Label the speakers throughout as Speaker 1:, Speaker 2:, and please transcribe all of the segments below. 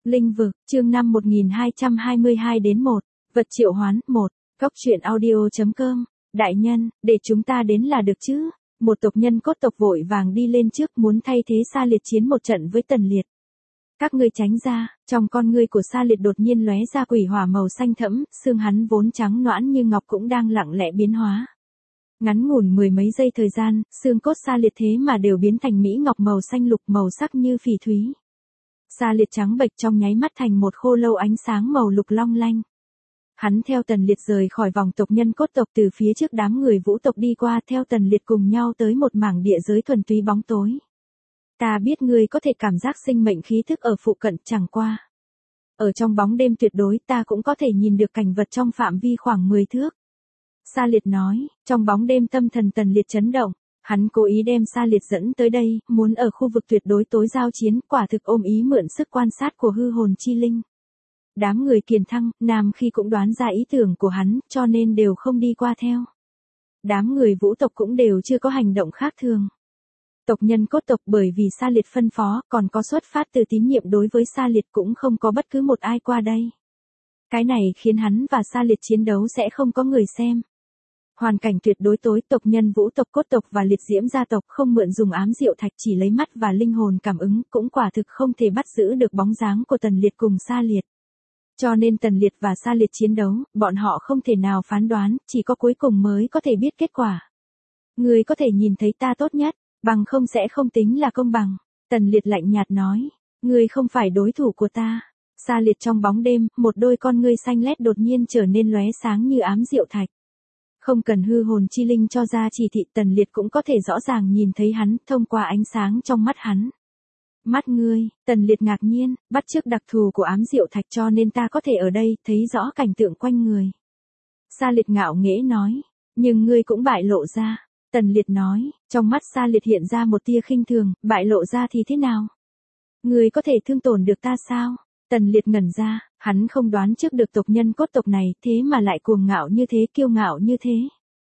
Speaker 1: Linh vực, chương 5 1222-1, vật triệu hoán, 1, góc truyện audio.com, đại nhân, để chúng ta đến là được chứ. Một tộc nhân cốt tộc vội vàng đi lên trước muốn thay thế Sa Liệt chiến một trận với Tần Liệt. Các ngươi tránh ra, trong con ngươi của Sa Liệt đột nhiên lóe ra quỷ hỏa màu xanh thẫm, xương hắn vốn trắng nõn như ngọc cũng đang lặng lẽ biến hóa. Ngắn ngủn mười mấy giây thời gian, xương cốt Sa Liệt thế mà đều biến thành mỹ ngọc màu xanh lục màu sắc như phỉ thúy. Sa Liệt trắng bệch trong nháy mắt thành một khô lâu ánh sáng màu lục long lanh. Hắn theo Tần Liệt rời khỏi vòng tộc nhân cốt tộc từ phía trước đám người vũ tộc đi qua theo Tần Liệt cùng nhau tới một mảng địa giới thuần túy bóng tối. Ta biết ngươi có thể cảm giác sinh mệnh khí thức ở phụ cận chẳng qua. Ở trong bóng đêm tuyệt đối ta cũng có thể nhìn được cảnh vật trong phạm vi khoảng 10 thước. Sa Liệt nói, trong bóng đêm tâm thần Tần Liệt chấn động. Hắn cố ý đem Sa Liệt dẫn tới đây, muốn ở khu vực tuyệt đối tối giao chiến, quả thực ôm ý mượn sức quan sát của hư hồn chi linh. Đám người Kiền Thăng, Nam khi cũng đoán ra ý tưởng của hắn, cho nên đều không đi qua theo. Đám người vũ tộc cũng đều chưa có hành động khác thường. Tộc nhân cốt tộc bởi vì Sa Liệt phân phó, còn có xuất phát từ tín nhiệm đối với Sa Liệt cũng không có bất cứ một ai qua đây. Cái này khiến hắn và Sa Liệt chiến đấu sẽ không có người xem. Hoàn cảnh tuyệt đối tối, tộc nhân vũ tộc cốt tộc và liệt diễm gia tộc không mượn dùng ám diệu thạch, chỉ lấy mắt và linh hồn cảm ứng, cũng quả thực không thể bắt giữ được bóng dáng của Tần Liệt cùng Sa Liệt. Cho nên Tần Liệt và Sa Liệt chiến đấu, bọn họ không thể nào phán đoán, chỉ có cuối cùng mới có thể biết kết quả. Ngươi có thể nhìn thấy ta tốt nhất, bằng không sẽ không tính là công bằng. Tần Liệt lạnh nhạt nói, ngươi không phải đối thủ của ta. Sa Liệt trong bóng đêm, một đôi con ngươi xanh lét đột nhiên trở nên lóe sáng như ám diệu thạch. Không cần hư hồn chi linh cho ra chỉ thị, Tần Liệt cũng có thể rõ ràng nhìn thấy hắn, thông qua ánh sáng trong mắt hắn. Mắt ngươi, Tần Liệt ngạc nhiên, bắt chước đặc thù của ám diệu thạch cho nên ta có thể ở đây, thấy rõ cảnh tượng quanh người. Sa Liệt ngạo nghễ nói, nhưng ngươi cũng bại lộ ra. Tần Liệt nói, trong mắt Sa Liệt hiện ra một tia khinh thường, bại lộ ra thì thế nào? Ngươi có thể thương tổn được ta sao? Tần Liệt ngẩn ra, hắn không đoán trước được tộc nhân cốt tộc này, thế mà lại cuồng ngạo như thế, kiêu ngạo như thế.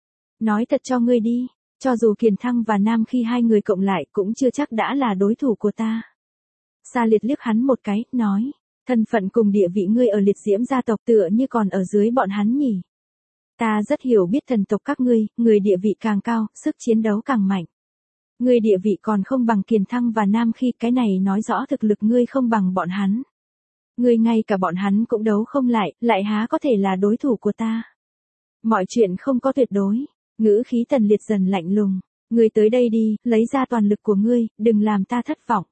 Speaker 1: Nói thật cho ngươi đi, cho dù Kiền Thăng và Nam khi hai người cộng lại cũng chưa chắc đã là đối thủ của ta. Sa Liệt liếc hắn một cái, nói, thân phận cùng địa vị ngươi ở liệt diễm gia tộc tựa như còn ở dưới bọn hắn nhỉ. Ta rất hiểu biết thần tộc các ngươi, người địa vị càng cao, sức chiến đấu càng mạnh. Ngươi địa vị còn không bằng Kiền Thăng và Nam khi, cái này nói rõ thực lực ngươi không bằng bọn hắn. Ngươi ngay cả bọn hắn cũng đấu không lại há có thể là đối thủ của ta. Mọi chuyện không có tuyệt đối, ngữ khí Tần Liệt dần lạnh lùng. Ngươi tới đây đi, lấy ra toàn lực của ngươi, đừng làm ta thất vọng.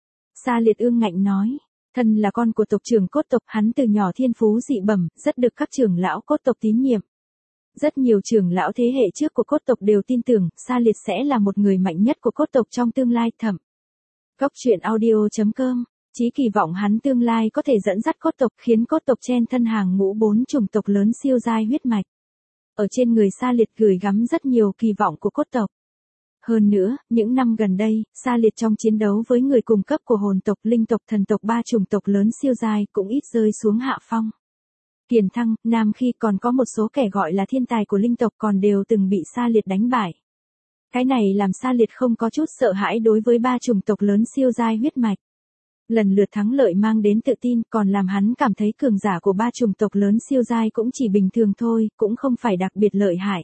Speaker 1: Sa Liệt ương ngạnh nói, thân là con của tộc trưởng cốt tộc, hắn từ nhỏ thiên phú dị bẩm, rất được các trưởng lão cốt tộc tín nhiệm. Rất nhiều trưởng lão thế hệ trước của cốt tộc đều tin tưởng, Sa Liệt sẽ là một người mạnh nhất của cốt tộc trong tương lai thậm. Góc truyện audio.com, chí kỳ vọng hắn tương lai có thể dẫn dắt cốt tộc, khiến cốt tộc chen thân hàng ngũ 4 chủng tộc lớn siêu giai huyết mạch. Ở trên người Sa Liệt gửi gắm rất nhiều kỳ vọng của cốt tộc. Hơn nữa, những năm gần đây, Sa Liệt trong chiến đấu với người cùng cấp của hồn tộc, linh tộc, thần tộc 3 chủng tộc lớn siêu giai cũng ít rơi xuống hạ phong. Kiền Thăng, Nam khi còn có một số kẻ gọi là thiên tài của linh tộc còn đều từng bị Sa Liệt đánh bại. Cái này làm Sa Liệt không có chút sợ hãi đối với 3 chủng tộc lớn siêu giai huyết mạch. Lần lượt thắng lợi mang đến tự tin, còn làm hắn cảm thấy cường giả của 3 chủng tộc lớn siêu giai cũng chỉ bình thường thôi, cũng không phải đặc biệt lợi hại.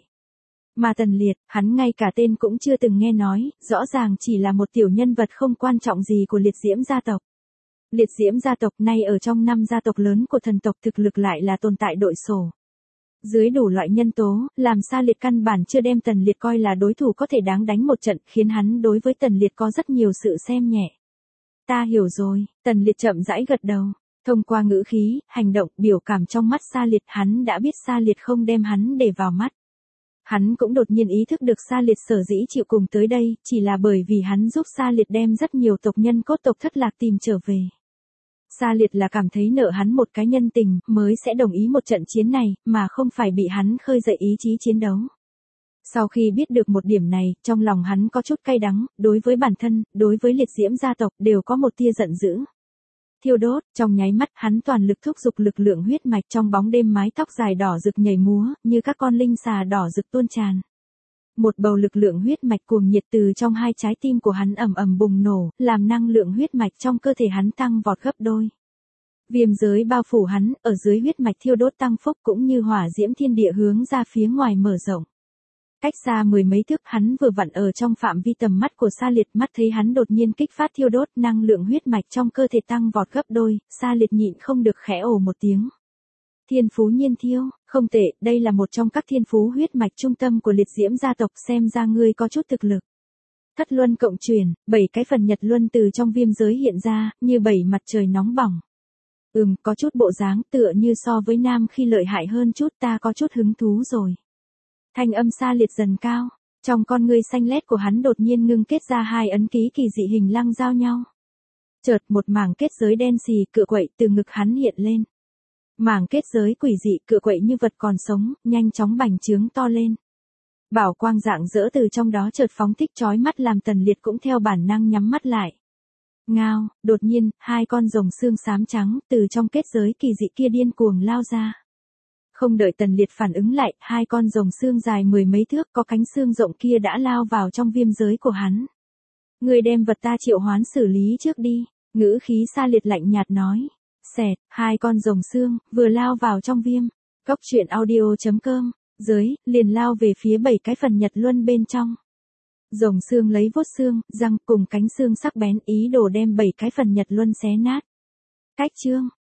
Speaker 1: Mà Tần Liệt, hắn ngay cả tên cũng chưa từng nghe nói, rõ ràng chỉ là một tiểu nhân vật không quan trọng gì của liệt diễm gia tộc. Liệt diễm gia tộc nay ở trong 5 gia tộc lớn của thần tộc, thực lực lại là tồn tại đội sổ. Dưới đủ loại nhân tố, làm Sa Liệt căn bản chưa đem Tần Liệt coi là đối thủ có thể đáng đánh một trận, khiến hắn đối với Tần Liệt có rất nhiều sự xem nhẹ. Ta hiểu rồi, Tần Liệt chậm rãi gật đầu. Thông qua ngữ khí, hành động, biểu cảm trong mắt Sa Liệt, hắn đã biết Sa Liệt không đem hắn để vào mắt. Hắn cũng đột nhiên ý thức được Sa Liệt sở dĩ chịu cùng tới đây, chỉ là bởi vì hắn giúp Sa Liệt đem rất nhiều tộc nhân cốt tộc thất lạc tìm trở về. Sa Liệt là cảm thấy nợ hắn một cái nhân tình, mới sẽ đồng ý một trận chiến này, mà không phải bị hắn khơi dậy ý chí chiến đấu. Sau khi biết được một điểm này, trong lòng hắn có chút cay đắng, đối với bản thân, đối với liệt diễm gia tộc, đều có một tia giận dữ. Thiêu đốt, trong nháy mắt, hắn toàn lực thúc giục lực lượng huyết mạch, trong bóng đêm mái tóc dài đỏ rực nhảy múa, như các con linh xà đỏ rực tuôn tràn. Một bầu lực lượng huyết mạch cuồng nhiệt từ trong hai trái tim của hắn ầm ầm bùng nổ, làm năng lượng huyết mạch trong cơ thể hắn tăng vọt gấp đôi. Viêm giới bao phủ hắn, ở dưới huyết mạch thiêu đốt tăng phúc cũng như hỏa diễm thiên địa hướng ra phía ngoài mở rộng. Cách xa mười mấy thước, hắn vừa vặn ở trong phạm vi tầm mắt của Sa Liệt, mắt thấy hắn đột nhiên kích phát thiêu đốt, năng lượng huyết mạch trong cơ thể tăng vọt gấp đôi, Sa Liệt nhịn không được khẽ ồ một tiếng. Thiên phú nhiên thiêu, không tệ, đây là một trong các thiên phú huyết mạch trung tâm của liệt diễm gia tộc, xem ra ngươi có chút thực lực. Thất luân cộng truyền, 7 cái phần nhật luân từ trong viêm giới hiện ra, như 7 mặt trời nóng bỏng. Có chút bộ dáng tựa như so với nam khi lợi hại hơn chút, ta có chút hứng thú rồi. Thanh âm Sa Liệt dần cao, trong con ngươi xanh lét của hắn đột nhiên ngưng kết ra 2 ấn ký kỳ dị hình lăng giao nhau. Chợt một mảng kết giới đen xì cựa quậy từ ngực hắn hiện lên. Mảng kết giới quỷ dị cựa quậy như vật còn sống, nhanh chóng bành trướng to lên. Bảo quang rạng rỡ từ trong đó chợt phóng thích chói mắt làm Tần Liệt cũng theo bản năng nhắm mắt lại. Ngao, đột nhiên, 2 con rồng xương xám trắng từ trong kết giới kỳ dị kia điên cuồng lao ra. Không đợi Tần Liệt phản ứng lại, 2 con rồng xương dài 10 mấy thước có cánh xương rộng kia đã lao vào trong viêm giới của hắn. Người đem vật ta triệu hoán xử lý trước đi, ngữ khí Sa Liệt lạnh nhạt nói. Xẹt, 2 con rồng xương, vừa lao vào trong viêm. Cốc truyện audio.com, giới, liền lao về phía 7 cái phần nhật luân bên trong. Rồng xương lấy vuốt xương, răng cùng cánh xương sắc bén ý đồ đem 7 cái phần nhật luân xé nát. Cách chương.